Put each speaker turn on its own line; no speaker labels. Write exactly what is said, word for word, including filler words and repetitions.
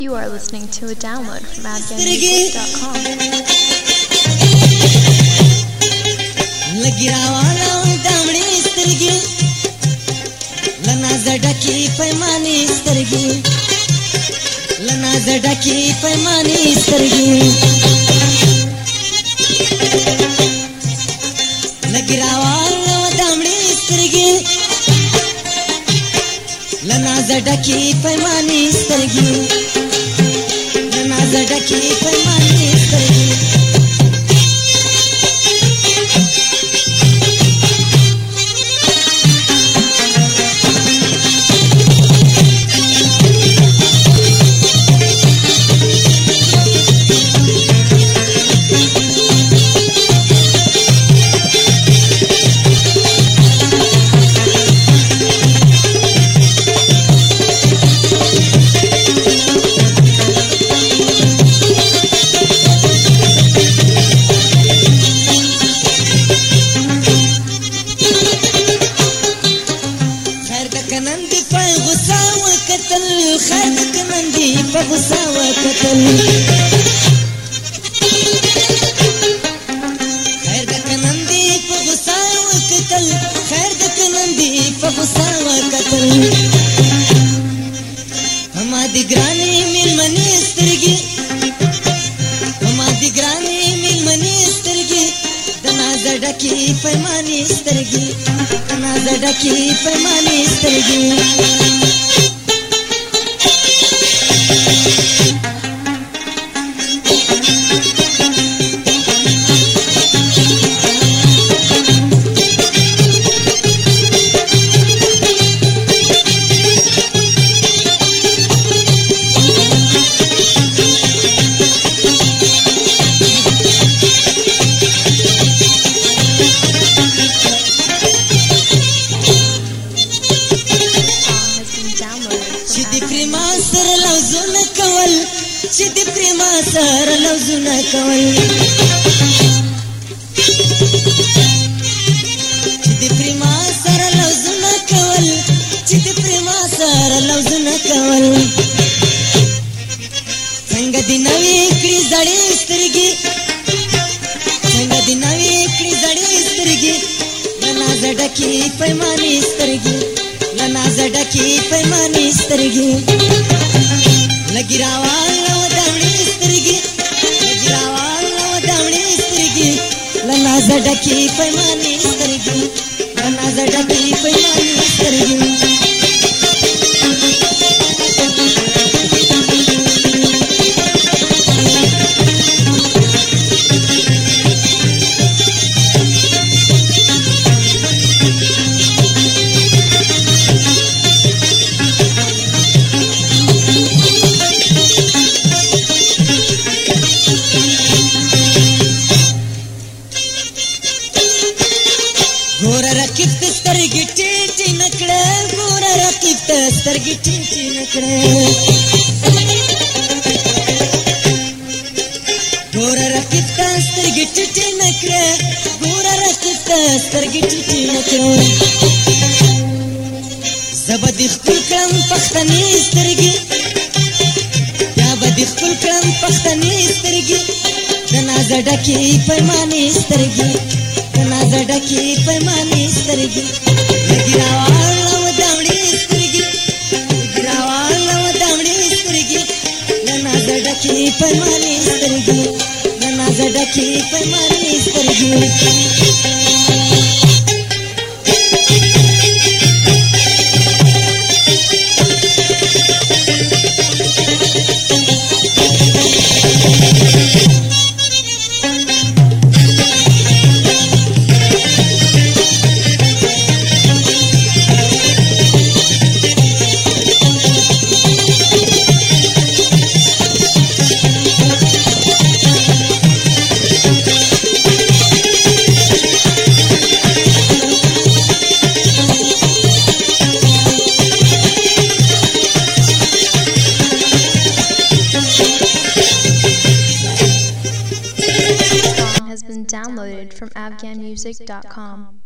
You are listening to a download from adgan music dot com.
लगिरावाला दामडी स्तरगी लना जडकी पैमानी स्तरगी लना जडकी पैमानी स्तरगी लगिरावाला दामडी स्तरगी लना जडकी पैमानी स्तरगी लना जडकी पैमानी स्तरगी خيرك نندي فغساوة كتل خيرك نندي فغساوة كتل خيرك نندي فغساوة كتل هما دي گراني من مني سترگي هما دي گراني من مني سترگي دنا زڑکی پیمانی سترگي دنا زڑکی پیمانی سترگي چې د پریما سره لوزونه کول چې د پریما سره لوزونه کول چې د پریما سره لوزونه کول څنګه دی نوې کړي زړې سترګې څنګه دی نوې کړي زړې سترګې لنا زړکی پیمانې سترګې لنا زړکی پیمانې سترګې لګراواله وداوړې سترګې لګراواله وداوړې سترګې لنا زړکی پیمانې سترګې لنا زړکی پیمانې سترګې ګور رقیب سترګې ټیټې نکړه ګور رقیب سترګې ټیټې نکړه ګور رقیب سترګې ټیټې نکړه ګور رقیب سترګې ټیټې نکړه زبد خپل کړم پښتنې سترګې یا بد خپل کړم پښتنې سترګې د نازډکې پیمانې سترګې دنا زړکی پیمانې سترګې لګراواله وداوړې سترګې لګراواله وداوړې سترګې دنا زړکی پیمانې سترګې دنا زړکی پیمانې سترګې
Downloaded from adgan music dot com.